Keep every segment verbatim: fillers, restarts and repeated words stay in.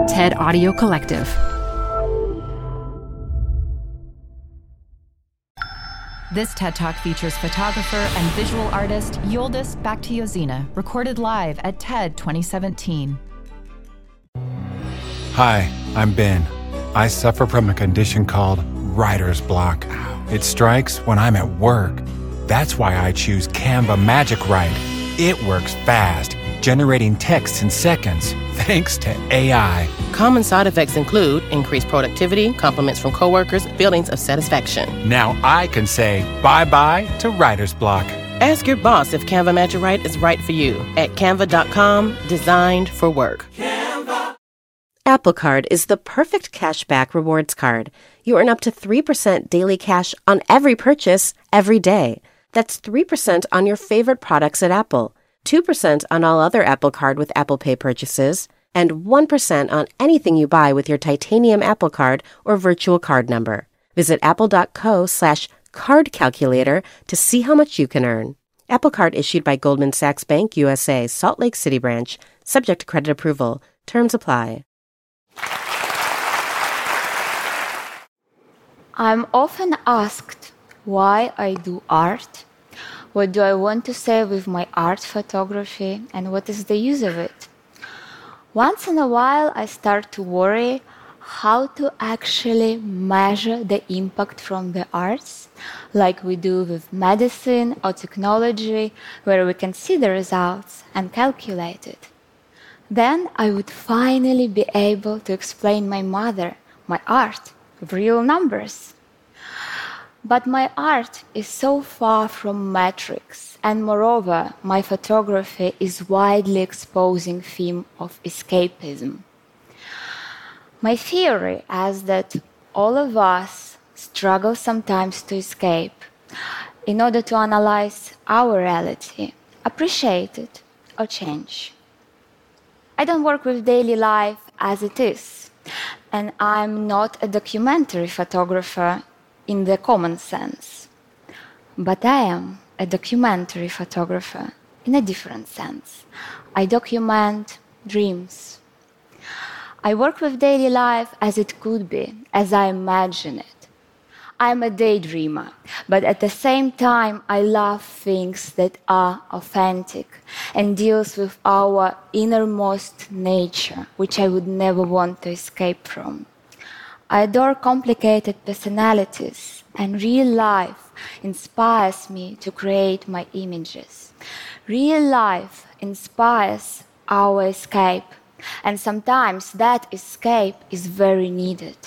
TED Audio Collective. This TED Talk features photographer and visual artist Yildiz Bakhtiozina, recorded live at TED twenty seventeen. Hi, I'm Ben. I suffer from a condition called writer's block. It strikes when I'm at work. That's why I choose Canva Magic Write. It works fast, generating texts in seconds, thanks to A I. Common side effects include increased productivity, compliments from coworkers, feelings of satisfaction. Now I can say bye-bye to writer's block. Ask your boss if Canva Magic Write is right for you at canva dot com, designed for work. Canva. Apple Card is the perfect cashback rewards card. You earn up to three percent daily cash on every purchase, every day. That's three percent on your favorite products at Apple, two percent on all other Apple Card with Apple Pay purchases, and one percent on anything you buy with your titanium Apple Card or virtual card number. Visit apple.co slash card calculator to see how much you can earn. Apple Card issued by Goldman Sachs Bank U S A, Salt Lake City branch, subject to credit approval. Terms apply. I'm often asked why I do art, what do I want to say with my art photography, and what is the use of it. Once in a while, I start to worry how to actually measure the impact from the arts, like we do with medicine or technology, where we can see the results and calculate it. Then I would finally be able to explain my mother, my art, with real numbers. But my art is so far from metrics, and moreover, my photography is widely exposing theme of escapism. My theory is that all of us struggle sometimes to escape in order to analyze our reality, appreciate it, or change. I don't work with daily life as it is, and I'm not a documentary photographer in the common sense. But I am a documentary photographer in a different sense. I document dreams. I work with daily life as it could be, as I imagine it. I'm a daydreamer, but at the same time, I love things that are authentic and deals with our innermost nature, which I would never want to escape from. I adore complicated personalities, and real life inspires me to create my images. Real life inspires our escape, and sometimes that escape is very needed.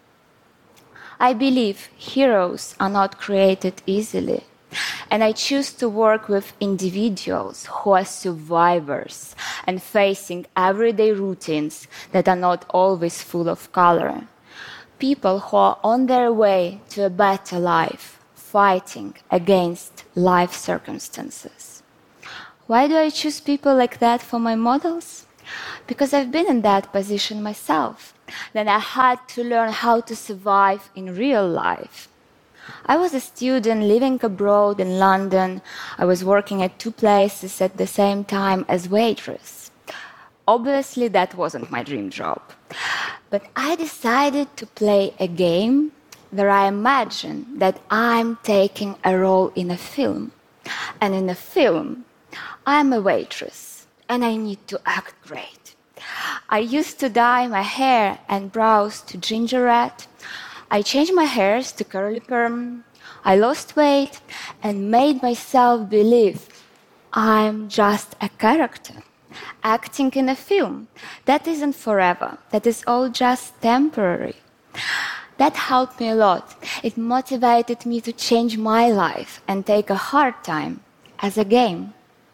I believe heroes are not created easily, and I choose to work with individuals who are survivors and facing everyday routines that are not always full of color. People who are on their way to a better life, fighting against life circumstances. Why do I choose people like that for my models? Because I've been in that position myself. Then I had to learn how to survive in real life. I was a student living abroad in London. I was working at two places at the same time as waitress. Obviously, that wasn't my dream job. But I decided to play a game where I imagine that I'm taking a role in a film. And in a film, I'm a waitress, and I need to act great. I used to dye my hair and brows to ginger red. I changed my hairs to curly perm. I lost weight and made myself believe I'm just a character acting in a film. That isn't forever. That is all just temporary. That helped me a lot. It motivated me to change my life and take a hard time as a game.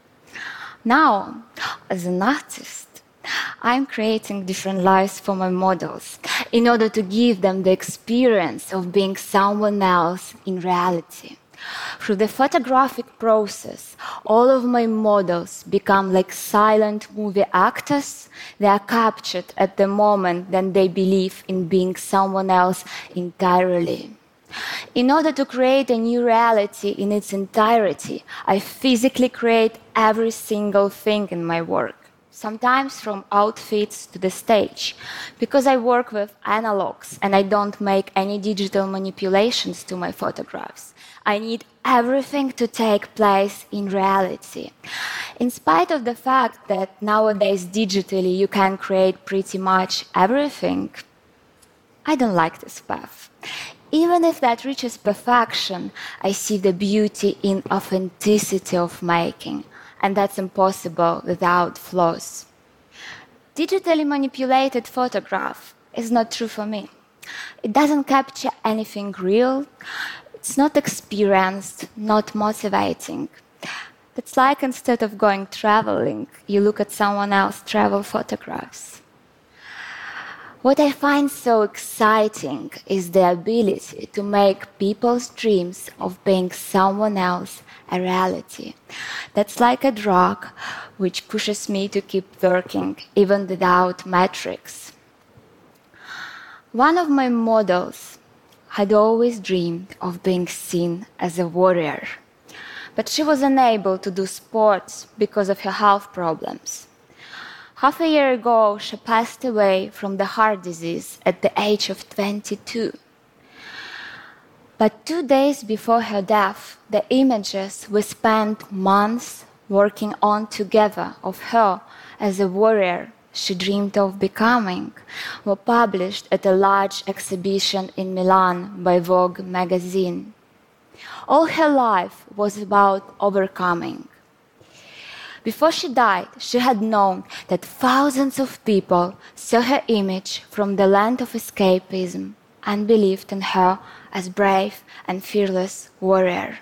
Now, as an artist, I'm creating different lives for my models in order to give them the experience of being someone else in reality. Through the photographic process, all of my models become like silent movie actors. They are captured at the moment that they believe in being someone else entirely. In order to create a new reality in its entirety, I physically create every single thing in my work. sometimes from outfits to the stage. Because I work with analogs and I don't make any digital manipulations to my photographs, I need everything to take place in reality. In spite of the fact that nowadays digitally you can create pretty much everything, I don't like this path. Even if that reaches perfection, I see the beauty in authenticity of making, and that's impossible without flaws. Digitally manipulated photograph is not true for me. It doesn't capture anything real. It's not experienced, not motivating. It's like instead of going traveling, you look at someone else's travel photographs. What I find so exciting is the ability to make people's dreams of being someone else a reality. That's like a drug which pushes me to keep working even without metrics. One of my models had always dreamed of being seen as a warrior, but she was unable to do sports because of her health problems. Half a year ago, she passed away from the heart disease at the age of twenty-two. But two days before her death, the images we spent months working on together of her as a warrior she dreamed of becoming were published at a large exhibition in Milan by Vogue magazine. All her life was about overcoming. Before she died, she had known that thousands of people saw her image from the land of escapism and believed in her as brave and fearless warrior.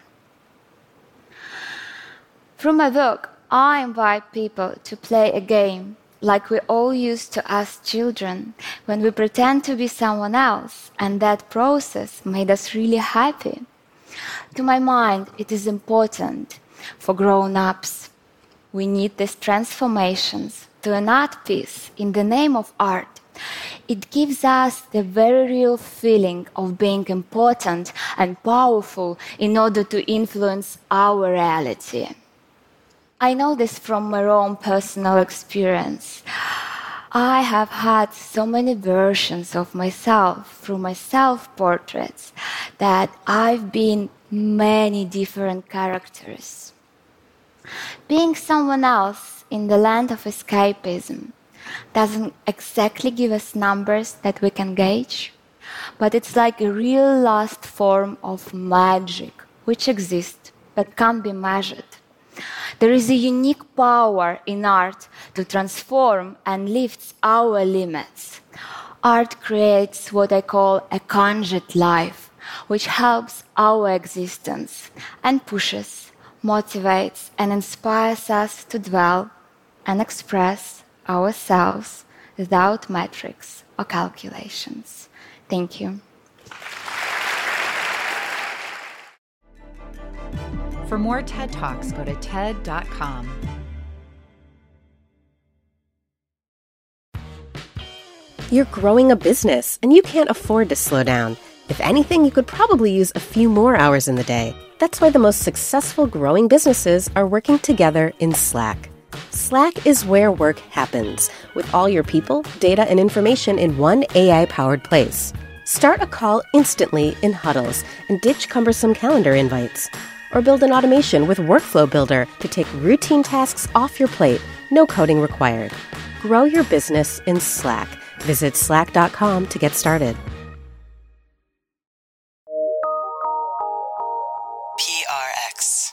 Through my work, I invite people to play a game like we all used to as children when we pretend to be someone else, and that process made us really happy. To my mind, it is important for grown-ups. We need these transformations to an art piece in the name of art. It gives us the very real feeling of being important and powerful in order to influence our reality. I know this from my own personal experience. I have had so many versions of myself through my self-portraits that I've been many different characters. Being someone else in the land of escapism doesn't exactly give us numbers that we can gauge, but it's like a real last form of magic which exists but can't be measured. There is a unique power in art to transform and lifts our limits. Art creates what I call a conjured life, which helps our existence and pushes, motivates, and inspires us to dwell and express ourselves without metrics or calculations. Thank you. For more TED Talks, go to TED dot com. You're growing a business, and you can't afford to slow down. If anything, you could probably use a few more hours in the day. That's why the most successful growing businesses are working together in Slack. Slack is where work happens, with all your people, data, and information in one A I-powered place. Start a call instantly in huddles and ditch cumbersome calendar invites. Or build an automation with Workflow Builder to take routine tasks off your plate, no coding required. Grow your business in Slack. Visit slack dot com to get started. P R X.